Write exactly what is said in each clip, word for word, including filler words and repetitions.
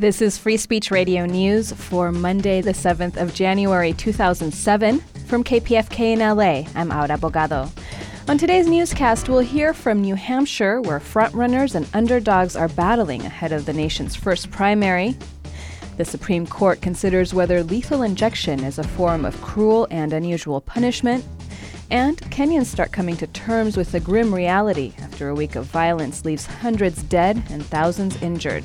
This is Free Speech Radio News for Monday, the seventh of January, two thousand seven. From K P F K in L A, I'm Aura Bogado. On today's newscast, we'll hear from New Hampshire, where frontrunners and underdogs are battling ahead of the nation's first primary. The Supreme Court considers whether lethal injection is a form of cruel and unusual punishment. And Kenyans start coming to terms with the grim reality after a week of violence leaves hundreds dead and thousands injured.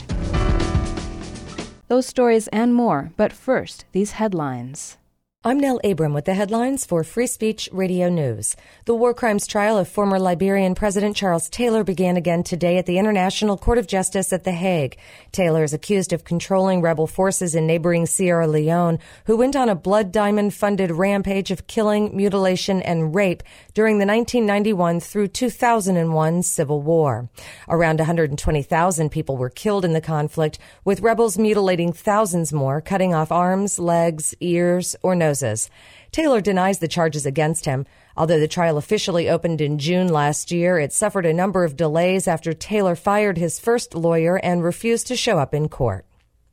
Those stories and more, but first, these headlines. I'm Nell Abram with the headlines for Free Speech Radio News. The war crimes trial of former Liberian President Charles Taylor began again today at the International Court of Justice at The Hague. Taylor is accused of controlling rebel forces in neighboring Sierra Leone, who went on a Blood Diamond-funded rampage of killing, mutilation, and rape during the nineteen ninety-one through two thousand one Civil War. Around one hundred twenty thousand people were killed in the conflict, with rebels mutilating thousands more, cutting off arms, legs, ears, or noses. Taylor denies the charges against him. Although the trial officially opened in June last year, it suffered a number of delays after Taylor fired his first lawyer and refused to show up in court.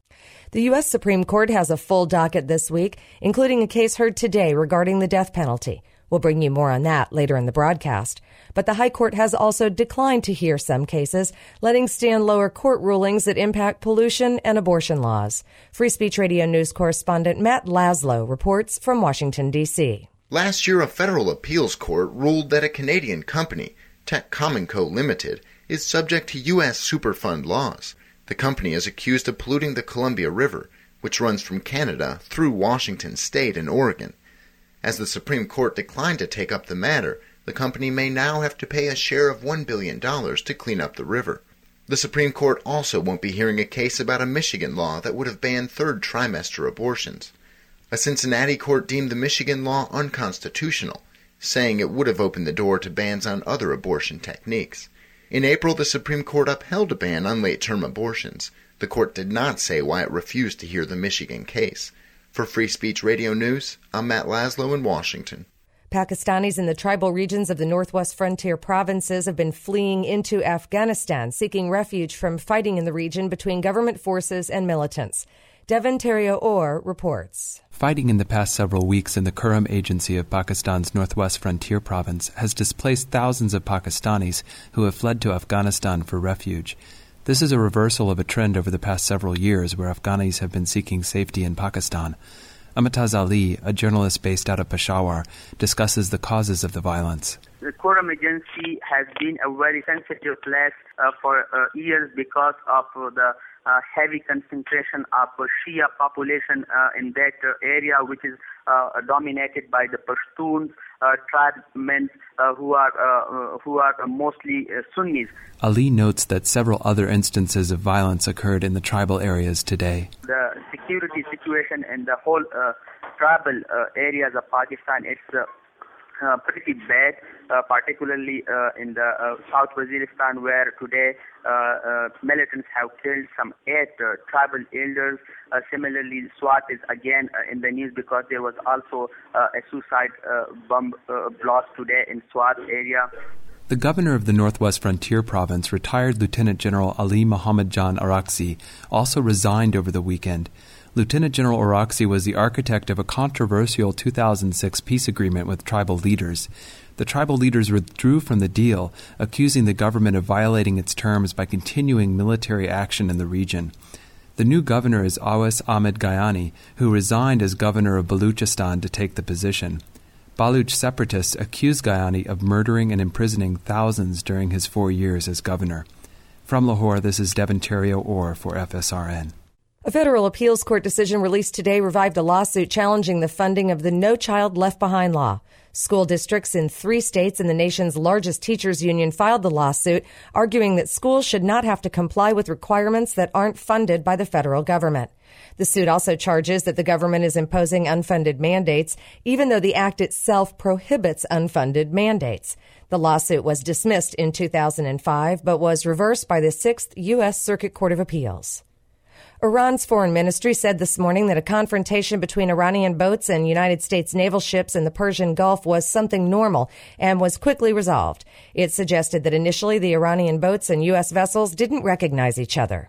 The U S Supreme Court has a full docket this week, including a case heard today regarding the death penalty. We'll bring you more on that later in the broadcast. But the High Court has also declined to hear some cases, letting stand lower court rulings that impact pollution and abortion laws. Free Speech Radio News correspondent Matt Laszlo reports from Washington, D C Last year, a federal appeals court ruled that a Canadian company, Tech Common Co. Limited, is subject to U S Superfund laws. The company is accused of polluting the Columbia River, which runs from Canada through Washington State and Oregon. As the Supreme Court declined to take up the matter, the company may now have to pay a share of one billion dollars to clean up the river. The Supreme Court also won't be hearing a case about a Michigan law that would have banned third trimester abortions. A Cincinnati court deemed the Michigan law unconstitutional, saying it would have opened the door to bans on other abortion techniques. In April, the Supreme Court upheld a ban on late-term abortions. The court did not say why it refused to hear the Michigan case. For Free Speech Radio News, I'm Matt Laszlo in Washington. Pakistanis in the tribal regions of the Northwest Frontier provinces have been fleeing into Afghanistan, seeking refuge from fighting in the region between government forces and militants. Devin Terrio-Orr reports. Fighting in the past several weeks in the Kurram Agency of Pakistan's Northwest Frontier province has displaced thousands of Pakistanis who have fled to Afghanistan for refuge. This is a reversal of a trend over the past several years where Afghanis have been seeking safety in Pakistan. Amitaz Ali, a journalist based out of Peshawar, discusses the causes of the violence. The Kurram Agency has been a very sensitive place uh, for uh, years because of uh, the uh, heavy concentration of uh, Shia population uh, in that uh, area, which is uh, dominated by the Pashtuns, uh, tribesmen uh, who are uh, uh, who are mostly uh, Sunnis. Ali notes that several other instances of violence occurred in the tribal areas today. The security situation in the whole uh, tribal uh, areas of Pakistan, it's uh, uh, pretty bad, uh, particularly uh, in the uh, South Waziristan, where today uh, uh, militants have killed some eight uh, tribal elders. Uh, similarly, Swat is again uh, in the news because there was also uh, a suicide uh, bomb uh, blast today in Swat area. The governor of the Northwest Frontier Province, retired Lieutenant General Ali Muhammad Jan Araksi, also resigned over the weekend. Lieutenant General Araksi was the architect of a controversial two thousand six peace agreement with tribal leaders. The tribal leaders withdrew from the deal, accusing the government of violating its terms by continuing military action in the region. The new governor is Awais Ahmed Gayani, who resigned as governor of Baluchistan to take the position. Baluch separatists accused Gayani of murdering and imprisoning thousands during his four years as governor. From Lahore, this is Devin Terrio-Orr for F S R N. A federal appeals court decision released today revived a lawsuit challenging the funding of the No Child Left Behind law. School districts in three states and the nation's largest teachers union filed the lawsuit, arguing that schools should not have to comply with requirements that aren't funded by the federal government. The suit also charges that the government is imposing unfunded mandates, even though the act itself prohibits unfunded mandates. The lawsuit was dismissed in two thousand five, but was reversed by the Sixth U S Circuit Court of Appeals. Iran's foreign ministry said this morning that a confrontation between Iranian boats and United States naval ships in the Persian Gulf was something normal and was quickly resolved. It suggested that initially the Iranian boats and U S vessels didn't recognize each other.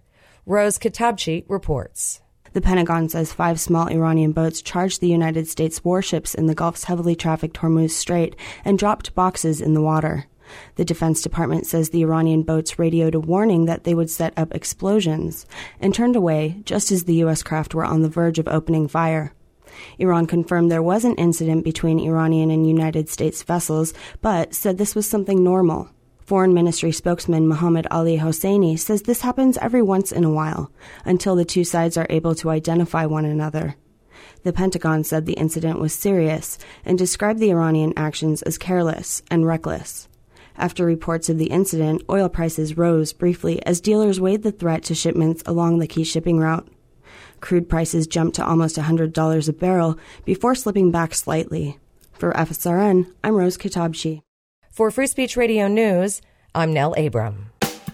Rose Katabchi reports. The Pentagon says five small Iranian boats charged the United States warships in the Gulf's heavily trafficked Hormuz Strait and dropped boxes in the water. The Defense Department says the Iranian boats radioed a warning that they would set up explosions and turned away just as the U S craft were on the verge of opening fire. Iran confirmed there was an incident between Iranian and United States vessels, but said this was something normal. Foreign Ministry spokesman Mohammad Ali Hosseini says this happens every once in a while, until the two sides are able to identify one another. The Pentagon said the incident was serious and described the Iranian actions as careless and reckless. After reports of the incident, oil prices rose briefly as dealers weighed the threat to shipments along the key shipping route. Crude prices jumped to almost one hundred dollars a barrel before slipping back slightly. For F S R N, I'm Rose Katabchi. For Free Speech Radio News, I'm Nell Abram.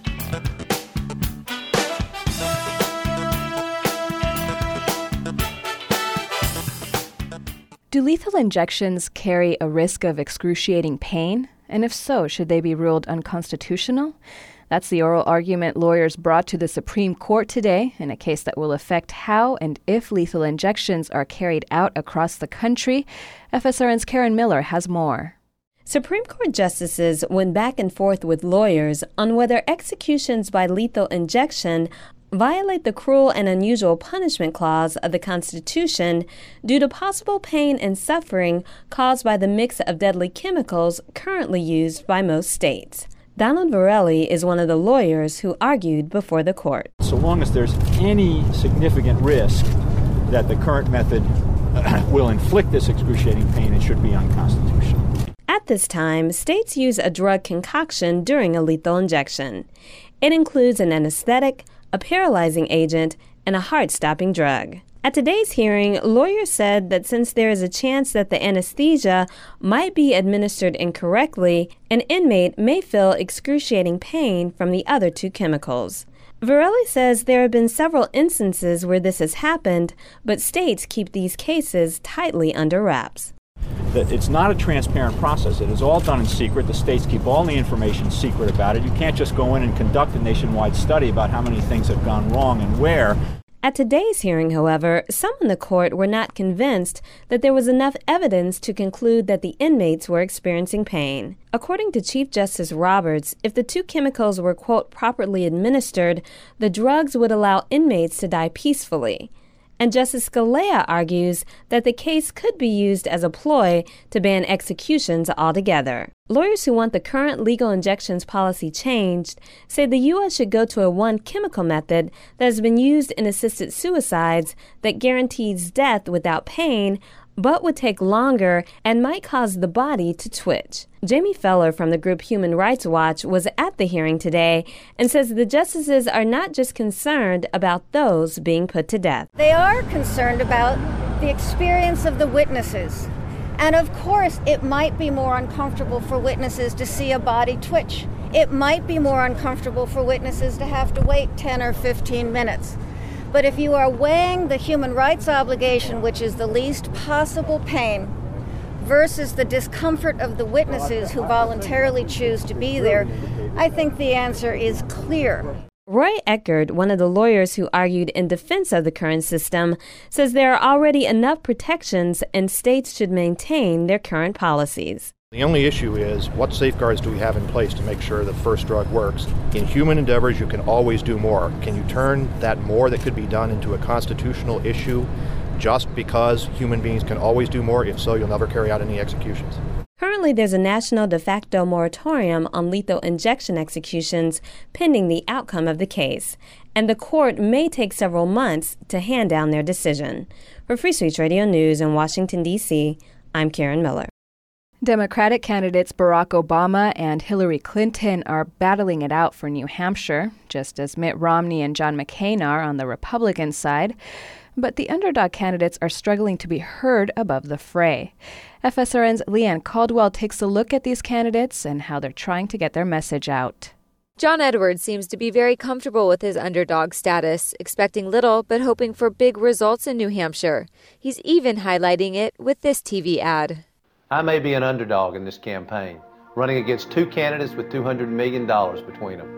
Do lethal injections carry a risk of excruciating pain? And if so, should they be ruled unconstitutional? That's the oral argument lawyers brought to the Supreme Court today in a case that will affect how and if lethal injections are carried out across the country. F S R N's Karen Miller has more. Supreme Court justices went back and forth with lawyers on whether executions by lethal injection violate the cruel and unusual punishment clause of the Constitution due to possible pain and suffering caused by the mix of deadly chemicals currently used by most states. Donald Verrilli is one of the lawyers who argued before the court. So long as there's any significant risk that the current method will inflict this excruciating pain, it should be unconstitutional. At this time, states use a drug concoction during a lethal injection. It includes an anesthetic, a paralyzing agent, and a heart-stopping drug. At today's hearing, lawyers said that since there is a chance that the anesthesia might be administered incorrectly, an inmate may feel excruciating pain from the other two chemicals. Verrilli says there have been several instances where this has happened, but states keep these cases tightly under wraps. It's not a transparent process. It is all done in secret. The states keep all the information secret about it. You can't just go in and conduct a nationwide study about how many things have gone wrong and where. At today's hearing, however, some in the court were not convinced that there was enough evidence to conclude that the inmates were experiencing pain. According to Chief Justice Roberts, if the two chemicals were, quote, properly administered, the drugs would allow inmates to die peacefully. And Justice Scalia argues that the case could be used as a ploy to ban executions altogether. Lawyers who want the current legal injections policy changed say the U S should go to a one-chemical method that has been used in assisted suicides that guarantees death without pain, but would take longer and might cause the body to twitch. Jamie Feller from the group Human Rights Watch was at the hearing today and says the justices are not just concerned about those being put to death. They are concerned about the experience of the witnesses. And of course, it might be more uncomfortable for witnesses to see a body twitch. It might be more uncomfortable for witnesses to have to wait ten or fifteen minutes. But if you are weighing the human rights obligation, which is the least possible pain, versus the discomfort of the witnesses who voluntarily choose to be there, I think the answer is clear. Roy Eckert, one of the lawyers who argued in defense of the current system, says there are already enough protections and states should maintain their current policies. The only issue is what safeguards do we have in place to make sure the first drug works? In human endeavors, you can always do more. Can you turn that more that could be done into a constitutional issue just because human beings can always do more? If so, you'll never carry out any executions. Currently, there's a national de facto moratorium on lethal injection executions pending the outcome of the case, and the court may take several months to hand down their decision. For Free Speech Radio News in Washington, D C, I'm Karen Miller. Democratic candidates Barack Obama and Hillary Clinton are battling it out for New Hampshire, just as Mitt Romney and John McCain are on the Republican side. But the underdog candidates are struggling to be heard above the fray. F S R N's Leanne Caldwell takes a look at these candidates and how they're trying to get their message out. John Edwards seems to be very comfortable with his underdog status, expecting little but hoping for big results in New Hampshire. He's even highlighting it with this T V ad. I may be an underdog in this campaign, running against two candidates with two hundred million dollars between them.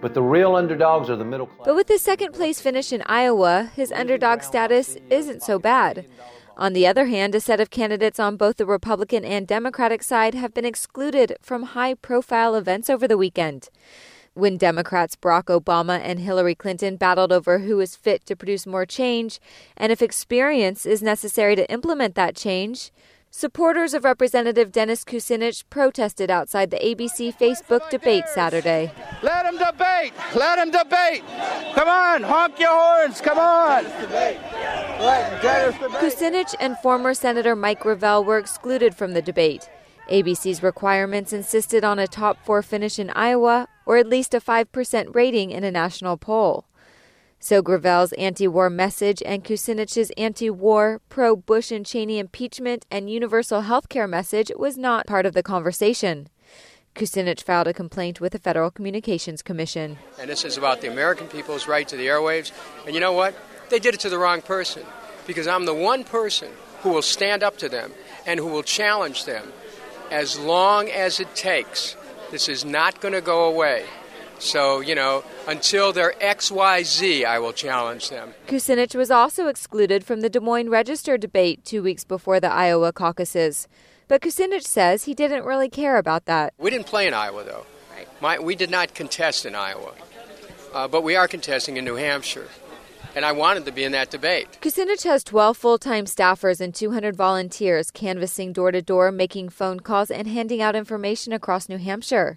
But the real underdogs are the middle class. But with his second-place finish in Iowa, his underdog status isn't so bad. On the other hand, a set of candidates on both the Republican and Democratic side have been excluded from high-profile events over the weekend. When Democrats Barack Obama and Hillary Clinton battled over who is fit to produce more change and if experience is necessary to implement that change, supporters of Representative Dennis Kucinich protested outside the A B C Facebook debate Saturday. Let him debate! Let him debate! Come on, honk your horns! Come on! Kucinich and former Senator Mike Gravel were excluded from the debate. A B C's requirements insisted on a top four finish in Iowa or at least a five percent rating in a national poll. So Gravel's anti-war message and Kucinich's anti-war, pro-Bush and Cheney impeachment and universal health care message was not part of the conversation. Kucinich filed a complaint with the Federal Communications Commission. And this is about the American people's right to the airwaves. And you know what? They did it to the wrong person, because I'm the one person who will stand up to them and who will challenge them as long as it takes. This is not going to go away. So, you know, until they're X Y Z, I will challenge them. Kucinich was also excluded from the Des Moines Register debate two weeks before the Iowa caucuses. But Kucinich says he didn't really care about that. We didn't play in Iowa, though. Right. My, we did not contest in Iowa. Uh, but we are contesting in New Hampshire. And I wanted to be in that debate. Kucinich has twelve full-time staffers and two hundred volunteers canvassing door-to-door, making phone calls, and handing out information across New Hampshire.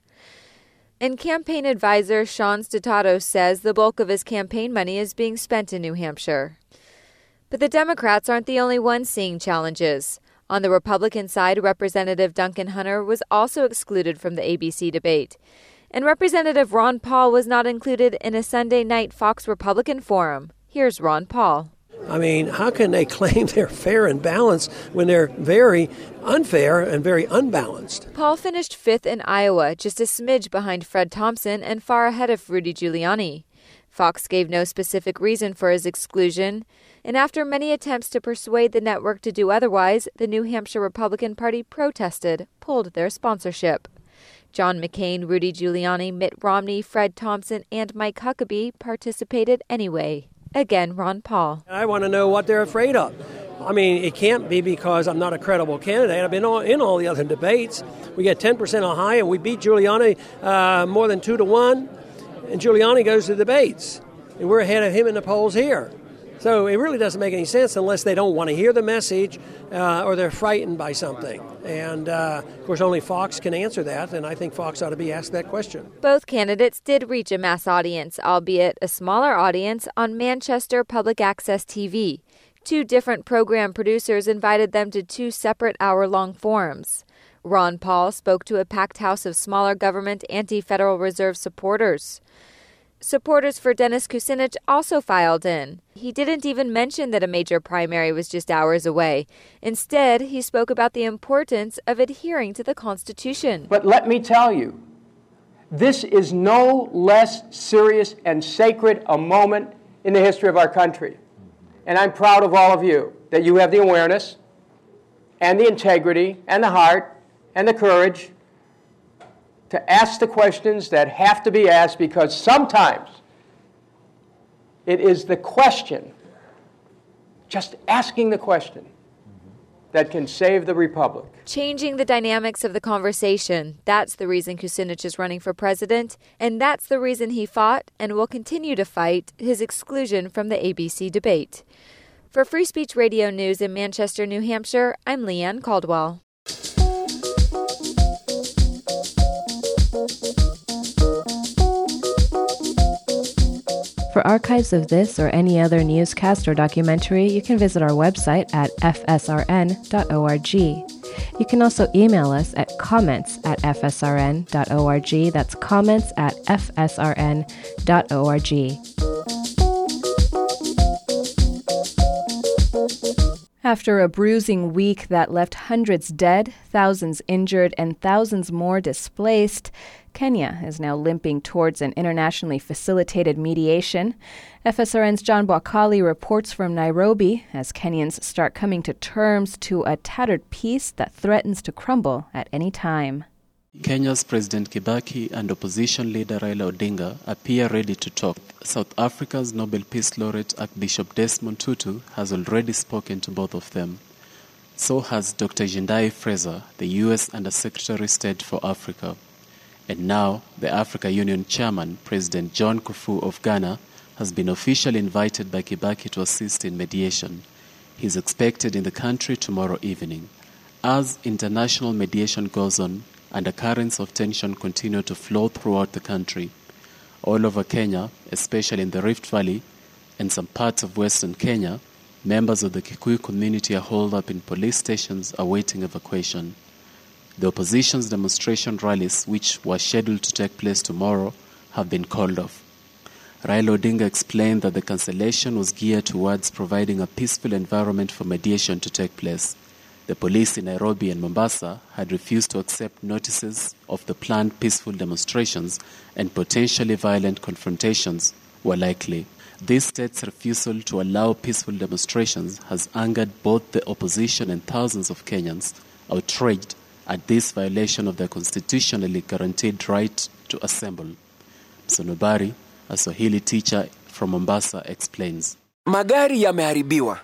And campaign advisor Sean Statato says the bulk of his campaign money is being spent in New Hampshire. But the Democrats aren't the only ones seeing challenges. On the Republican side, Representative Duncan Hunter was also excluded from the A B C debate. And Representative Ron Paul was not included in a Sunday night Fox Republican forum. Here's Ron Paul. I mean, how can they claim they're fair and balanced when they're very unfair and very unbalanced? Paul finished fifth in Iowa, just a smidge behind Fred Thompson and far ahead of Rudy Giuliani. Fox gave no specific reason for his exclusion, and after many attempts to persuade the network to do otherwise, the New Hampshire Republican Party protested, pulled their sponsorship. John McCain, Rudy Giuliani, Mitt Romney, Fred Thompson, and Mike Huckabee participated anyway. Again, Ron Paul. I want to know what they're afraid of. I mean, it can't be because I'm not a credible candidate. I've been in all the other debates. We get ten percent Ohio. We beat Giuliani uh, more than two to one. And Giuliani goes to the debates. And we're ahead of him in the polls here. So it really doesn't make any sense unless they don't want to hear the message uh, or they're frightened by something. And, uh, of course, only Fox can answer that, and I think Fox ought to be asked that question. Both candidates did reach a mass audience, albeit a smaller audience, on Manchester Public Access T V. Two different program producers invited them to two separate hour-long forums. Ron Paul spoke to a packed house of smaller government anti-Federal Reserve supporters. Supporters for Dennis Kucinich also filed in. He didn't even mention that a major primary was just hours away. Instead, he spoke about the importance of adhering to the Constitution. But let me tell you, this is no less serious and sacred a moment in the history of our country. And I'm proud of all of you that you have the awareness and the integrity and the heart and the courage to ask the questions that have to be asked, because sometimes it is the question, just asking the question, that can save the republic. Changing the dynamics of the conversation, that's the reason Kucinich is running for president, and that's the reason he fought and will continue to fight his exclusion from the A B C debate. For Free Speech Radio News in Manchester, New Hampshire, I'm Leanne Caldwell. For archives of this or any other newscast or documentary, you can visit our website at f s r n dot org. You can also email us at comments at f s r n dot org. That's comments at f s r n dot org. After a bruising week that left hundreds dead, thousands injured, and thousands more displaced, Kenya is now limping towards an internationally facilitated mediation. F S R N's John Bwakali reports from Nairobi as Kenyans start coming to terms to a tattered peace that threatens to crumble at any time. Kenya's President Kibaki and opposition leader Raila Odinga appear ready to talk. South Africa's Nobel Peace Laureate Archbishop Desmond Tutu has already spoken to both of them. So has Doctor Jindai Fraser, the U S Under-Secretary of State for Africa. And now, the Africa Union Chairman, President John Kufuor of Ghana, has been officially invited by Kibaki to assist in mediation. He is expected in the country tomorrow evening. As international mediation goes on, undercurrents of tension continue to flow throughout the country. All over Kenya, especially in the Rift Valley and some parts of Western Kenya, members of the Kikuyu community are holed up in police stations awaiting evacuation. The opposition's demonstration rallies, which were scheduled to take place tomorrow, have been called off. Raila Odinga explained that the cancellation was geared towards providing a peaceful environment for mediation to take place. The police in Nairobi and Mombasa had refused to accept notices of the planned peaceful demonstrations, and potentially violent confrontations were likely. This state's refusal to allow peaceful demonstrations has angered both the opposition and thousands of Kenyans, outraged at this violation of their constitutionally guaranteed right to assemble. Msonobari, a Swahili teacher from Mombasa, explains. We're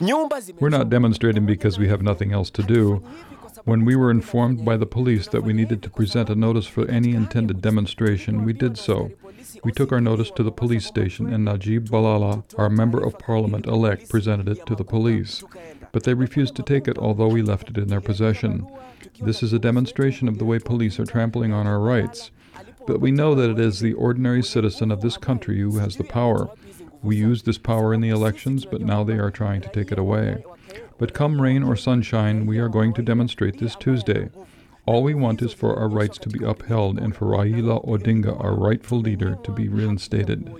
not demonstrating because we have nothing else to do. When we were informed by the police that we needed to present a notice for any intended demonstration, we did so. We took our notice to the police station, and Najib Balala, our Member of Parliament-elect, presented it to the police. But they refused to take it, although we left it in their possession. This is a demonstration of the way police are trampling on our rights. But we know that it is the ordinary citizen of this country who has the power. We used this power in the elections, but now they are trying to take it away. But come rain or sunshine, we are going to demonstrate this Tuesday. All we want is for our rights to be upheld and for Raila Odinga, our rightful leader, to be reinstated.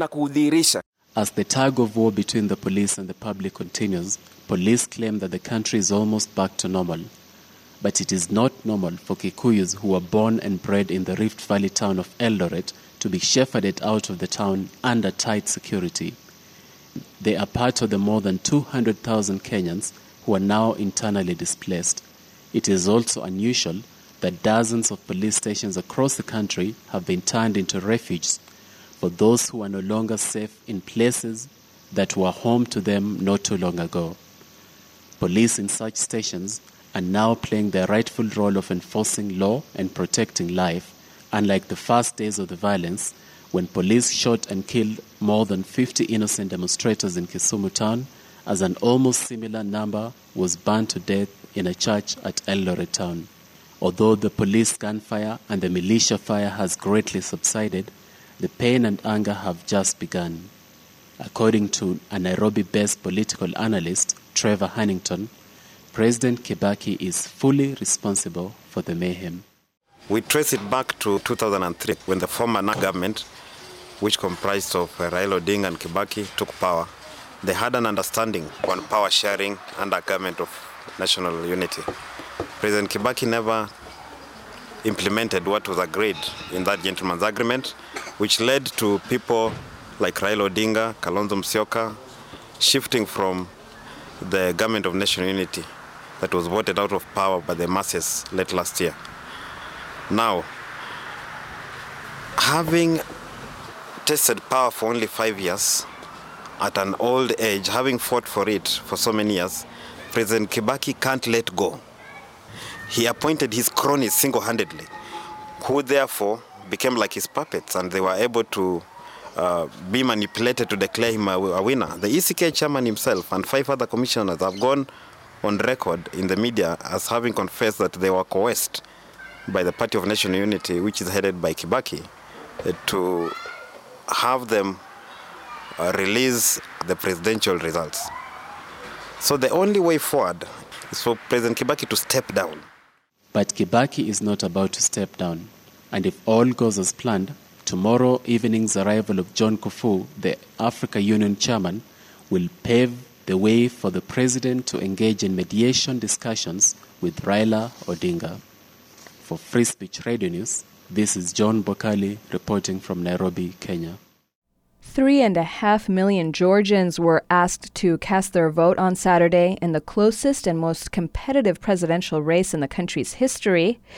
As the tug of war between the police and the public continues, police claim that the country is almost back to normal. But it is not normal for Kikuyus who were born and bred in the Rift Valley town of Eldoret to be shepherded out of the town under tight security. They are part of the more than two hundred thousand Kenyans who are now internally displaced. It is also unusual that dozens of police stations across the country have been turned into refuges for those who are no longer safe in places that were home to them not too long ago. Police in such stations are now playing their rightful role of enforcing law and protecting life, unlike the first days of the violence, when police shot and killed more than fifty innocent demonstrators in Kisumu town, as an almost similar number was burned to death in a church at Eldoret town. Although the police gunfire and the militia fire has greatly subsided, the pain and anger have just begun. According to a Nairobi-based political analyst, Trevor Hannington, President Kibaki is fully responsible for the mayhem. We trace it back to two thousand three, when the former government, which comprised of Raila Odinga and Kibaki, took power. They had an understanding on power sharing under government of national unity. President Kibaki never implemented what was agreed in that gentleman's agreement, which led to people like Raila Odinga, Kalonzo Musyoka, shifting from the government of national unity that was voted out of power by the masses late last year. Now, having tasted power for only five years, at an old age, having fought for it for so many years, President Kibaki can't let go. He appointed his cronies single-handedly, who therefore became like his puppets, and they were able to uh, be manipulated to declare him a, a winner. The E C K chairman himself and five other commissioners have gone on record in the media as having confessed that they were coerced by the Party of National Unity, which is headed by Kibaki, uh, to have them uh, release the presidential results. So the only way forward is for President Kibaki to step down. But Kibaki is not about to step down. And if all goes as planned, tomorrow evening's arrival of John Kufuor, the Africa Union chairman, will pave the way for the president to engage in mediation discussions with Raila Odinga. For Free Speech Radio News, this is John Bokali reporting from Nairobi, Kenya. Three and a half million Georgians were asked to cast their vote on Saturday in the closest and most competitive presidential race in the country's history.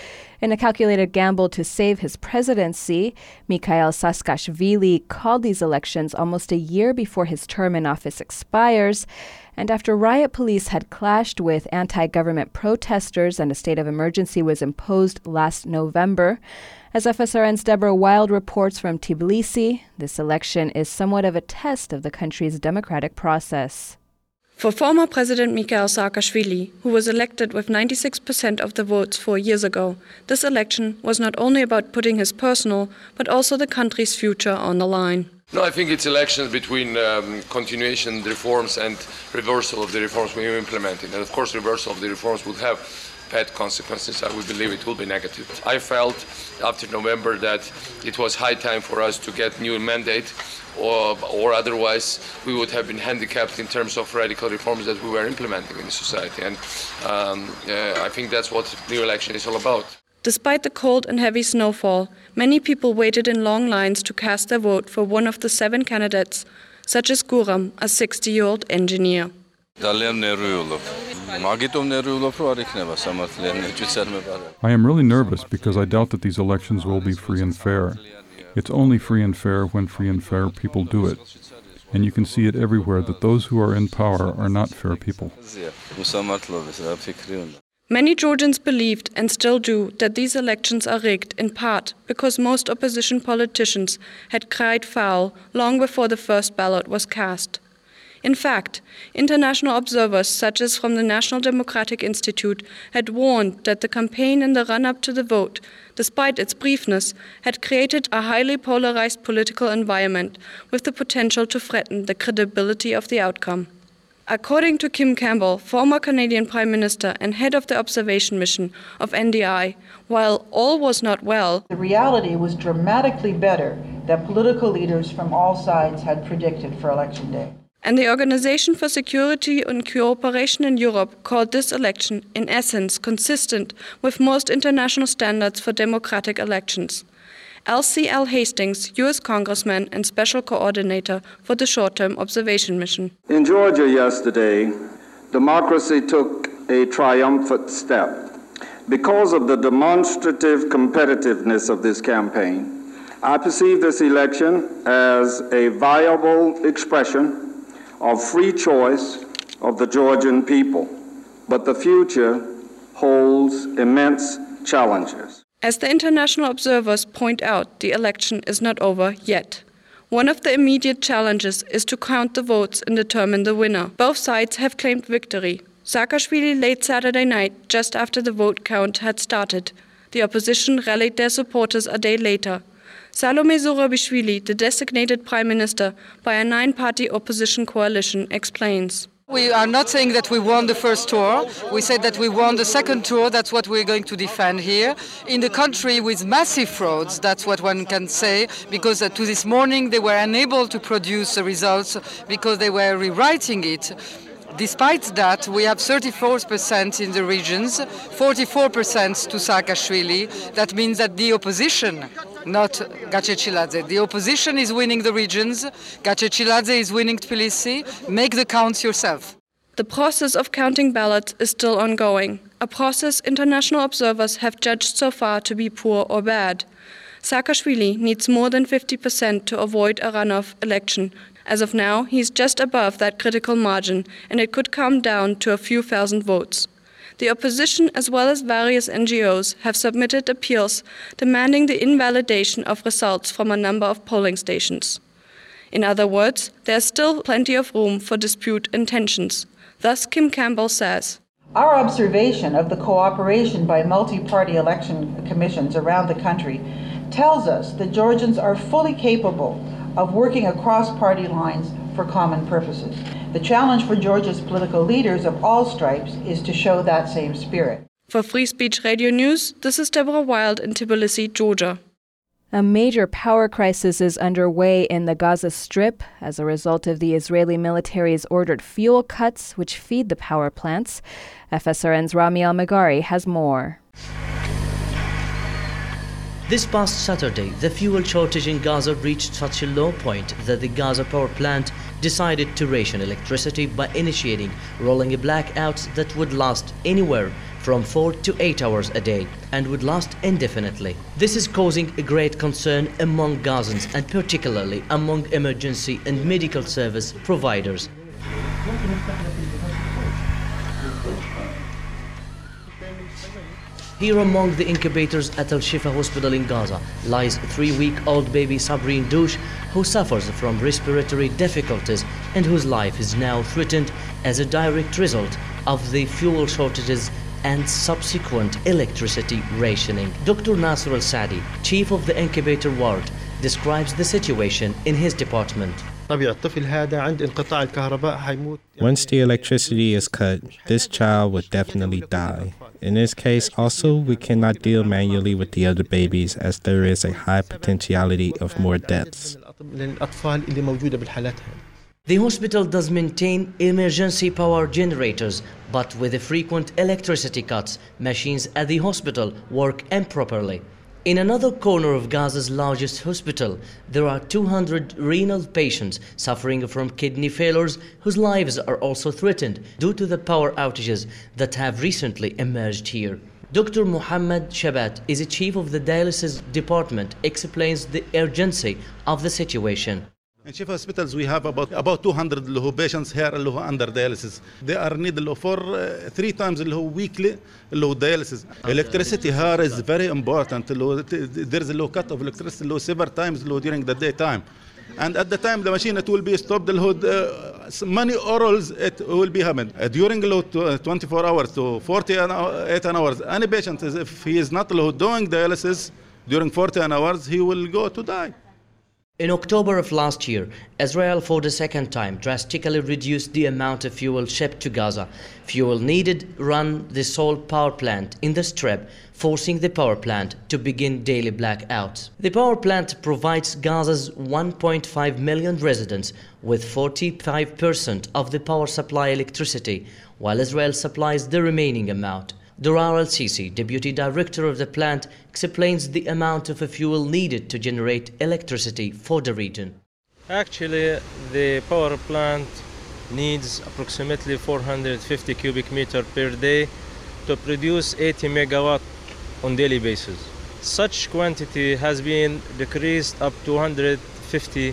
In a calculated gamble to save his presidency, Mikhail Saakashvili called these elections almost a year before his term in office expires, and after riot police had clashed with anti-government protesters and a state of emergency was imposed last November. As F S R N's Deborah Wild reports from Tbilisi, this election is somewhat of a test of the country's democratic process. For former President Mikhail Saakashvili, who was elected with ninety-six percent of the votes four years ago, this election was not only about putting his personal, but also the country's future on the line. No, I think it's elections between um, continuation reforms and reversal of the reforms we are implementing. And of course, reversal of the reforms would have bad consequences. I would believe it will be negative. I felt after November that it was high time for us to get new mandate, or, or otherwise we would have been handicapped in terms of radical reforms that we were implementing in the society. And um, uh, I think that's what the new election is all about. Despite the cold and heavy snowfall, many people waited in long lines to cast their vote for one of the seven candidates, such as Guram, a sixty-year-old engineer. I am really nervous because I doubt that these elections will be free and fair. It's only free and fair when free and fair people do it. And you can see it everywhere that those who are in power are not fair people. Many Georgians believed, and still do, that these elections are rigged, in part because most opposition politicians had cried foul long before the first ballot was cast. In fact, international observers, such as from the National Democratic Institute, had warned that the campaign in the run-up to the vote, despite its briefness, had created a highly polarized political environment with the potential to threaten the credibility of the outcome. According to Kim Campbell, former Canadian Prime Minister and head of the observation mission of N D I, while all was not well, the reality was dramatically better than political leaders from all sides had predicted for Election Day. And the Organization for Security and Cooperation in Europe called this election, in essence, consistent with most international standards for democratic elections. L C L Hastings, U S Congressman and Special Coordinator for the Short-Term Observation Mission. In Georgia yesterday, democracy took a triumphant step. Because of the demonstrative competitiveness of this campaign, I perceive this election as a viable expression of free choice of the Georgian people. But the future holds immense challenges. As the international observers point out, the election is not over yet. One of the immediate challenges is to count the votes and determine the winner. Both sides have claimed victory. Saakashvili late Saturday night, just after the vote count had started. The opposition rallied their supporters a day later. Salome Zurabishvili, the designated prime minister by a nine-party opposition coalition, explains. We are not saying that we won the first tour. We said that we won the second tour. That's what we're going to defend here. In the country with massive frauds, that's what one can say, because uh, to this morning they were unable to produce the results because they were rewriting it. Despite that, we have thirty-four percent in the regions, forty-four percent to Saakashvili. That means that the opposition, not Gachechiladze, the opposition is winning the regions, Gachechiladze is winning Tbilisi. Make the counts yourself. The process of counting ballots is still ongoing, a process international observers have judged so far to be poor or bad. Saakashvili needs more than fifty percent to avoid a runoff election. As of now, he's just above that critical margin, and it could come down to a few thousand votes. The opposition, as well as various N G Os, have submitted appeals demanding the invalidation of results from a number of polling stations. In other words, there's still plenty of room for dispute and tensions. Thus, Kim Campbell says, our observation of the cooperation by multi-party election commissions around the country tells us that Georgians are fully capable of working across party lines for common purposes. The challenge for Georgia's political leaders of all stripes is to show that same spirit. For Free Speech Radio News, this is Deborah Wild in Tbilisi, Georgia. A major power crisis is underway in the Gaza Strip as a result of the Israeli military's ordered fuel cuts, which feed the power plants. F S R N's Rami Al-Magari has more. This past Saturday, the fuel shortage in Gaza reached such a low point that the Gaza power plant decided to ration electricity by initiating rolling blackouts that would last anywhere from four to eight hours a day and would last indefinitely. This is causing a great concern among Gazans and particularly among emergency and medical service providers. Here among the incubators at Al Shifa Hospital in Gaza lies three-week-old baby Sabrine Douche, who suffers from respiratory difficulties and whose life is now threatened as a direct result of the fuel shortages and subsequent electricity rationing. Doctor Nasser Al-Sadi, chief of the incubator ward, describes the situation in his department. Once the electricity is cut, this child would definitely die. In this case, also, we cannot deal manually with the other babies as there is a high potentiality of more deaths. The hospital does maintain emergency power generators, but with the frequent electricity cuts, machines at the hospital work improperly. In another corner of Gaza's largest hospital, there are two hundred renal patients suffering from kidney failures whose lives are also threatened due to the power outages that have recently emerged here. Doctor Muhammad Shabat is the chief of the dialysis department, explains the urgency of the situation. In Shifa hospitals, we have about about two hundred patients here under dialysis. They are needed for uh, three times weekly dialysis. Electricity here is very important. There is a low cut of electricity several times during the daytime. And at the time the machine it will be stopped, uh, many orals it will be happening. Uh, during twenty-four hours to forty-eight hours, any patient, if he is not doing dialysis during forty-eight hours, he will go to die. In October of last year, Israel for the second time drastically reduced the amount of fuel shipped to Gaza. Fuel needed run the sole power plant in the Strip, forcing the power plant to begin daily blackouts. The power plant provides Gaza's one point five million residents with forty-five percent of the power supply electricity, while Israel supplies the remaining amount. Durar Al-Sisi, deputy director of the plant, explains the amount of fuel needed to generate electricity for the region. Actually, the power plant needs approximately four hundred fifty cubic meters per day to produce eighty megawatt on daily basis. Such quantity has been decreased up to one hundred fifty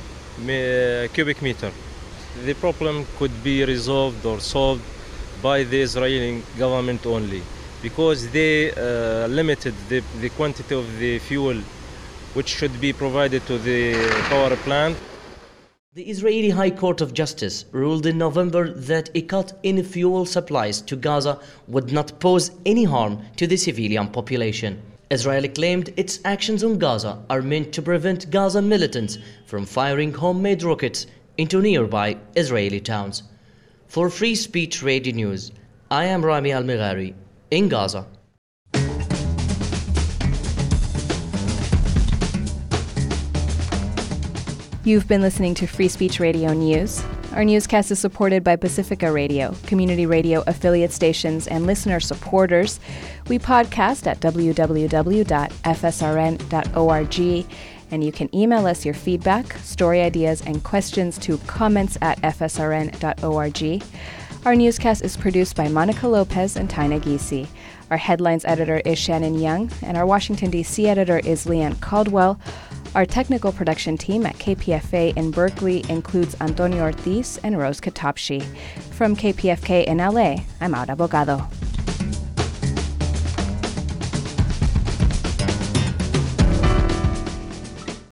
cubic meter. The problem could be resolved or solved by the Israeli government only, because they uh, limited the, the quantity of the fuel which should be provided to the power plant. The Israeli High Court of Justice ruled in November that a cut in fuel supplies to Gaza would not pose any harm to the civilian population. Israel claimed its actions on Gaza are meant to prevent Gaza militants from firing homemade rockets into nearby Israeli towns. For Free Speech Radio News, I am Rami Al-Mighari in Gaza. You've been listening to Free Speech Radio News. Our newscast is supported by Pacifica Radio, community radio affiliate stations, and listener supporters. We podcast at w w w dot f s r n dot org, and you can email us your feedback, story ideas, and questions to comments at f s r n dot org. Our newscast is produced by Monica Lopez and Tina Giese. Our headlines editor is Shannon Young, and our Washington, D C editor is Leanne Caldwell. Our technical production team at K P F A in Berkeley includes Antonio Ortiz and Rose Katopshi. From K P F K in L A, I'm Aura Bogado.